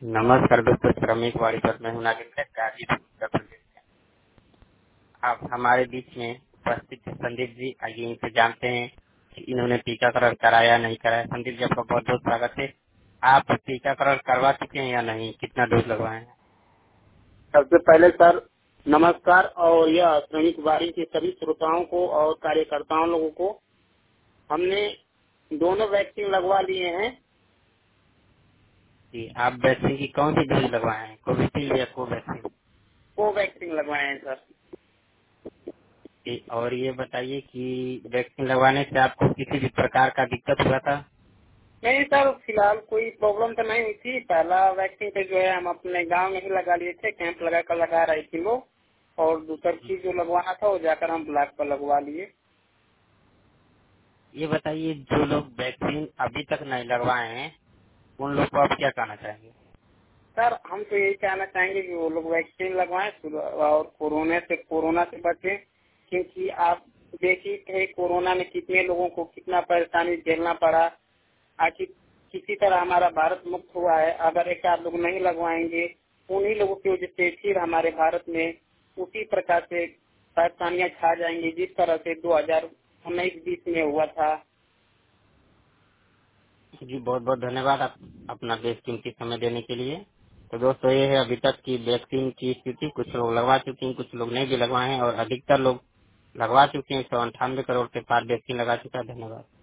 नमस्कार दोस्तों, श्रमिक वाड़ी पर मैं हूं नागेंद्र, गाजीपुर उत्तर प्रदेश से। आप हमारे बीच में उपस्थित हैं संदीप जी। आइए इनसे जानते हैं कि इन्होंने टीकाकरण कराया नहीं कराया। संदीप जी, आपका बहुत बहुत स्वागत है। आप टीकाकरण करवा चुके हैं या नहीं, कितना डोज लगवाए हैं? सबसे पहले सर नमस्कार। और यह श्रमिक वारी के सभी श्रोताओं को और कार्यकर्ताओं लोगों को हमने दोनों वैक्सीन लगवा लिए हैं। कि आप वैक्सीन की कौन सी डोज लगवाए हैं, कोविशील्ड या कोवैक्सीन? कोवैक्सीन लगवाए हैं सर। और ये बताइए कि वैक्सीन लगवाने से आपको किसी भी प्रकार का दिक्कत हुआ था? नहीं सर, फिलहाल कोई प्रॉब्लम तो नहीं हुई थी। पहला वैक्सीन तो जो है हम अपने गांव में ही लगा लिए थे, कैंप लगा कर लगा रही थी लोग। और दूसरी चीज जो लगवाना था वो जाकर हम ब्लॉक पर लगवा लिए। ये बताइए, जो लोग वैक्सीन अभी तक नहीं लगवाए हैं उन लोग को आप क्या कहना चाहेंगे? सर हम तो यही कहना चाहेंगे कि वो लोग वैक्सीन लगवाएं और कोरोना से बचें। क्योंकि आप देखिए कि कोरोना में कितने लोगों को कितना परेशानी झेलना पड़ा। आखिर किसी तरह हमारा भारत मुक्त हुआ है। अगर एक आध लोग नहीं लगवाएंगे, उन्हीं लोगों की वजह से फिर हमारे भारत में उसी प्रकार से परेशानियां छा जाएंगी जिस तरह से 2019-20 में हुआ था। जी, बहुत बहुत धन्यवाद आप अपना बेशकीमती समय देने के लिए। तो दोस्तों, ये है अभी तक की वैक्सीन की स्थिति। कुछ लोग लगवा चुके हैं, कुछ लोग नहीं भी लगवाए हैं और अधिकतर लोग लगवा चुके हैं। 198 करोड़ के पार वैक्सीन लगा चुका है। धन्यवाद।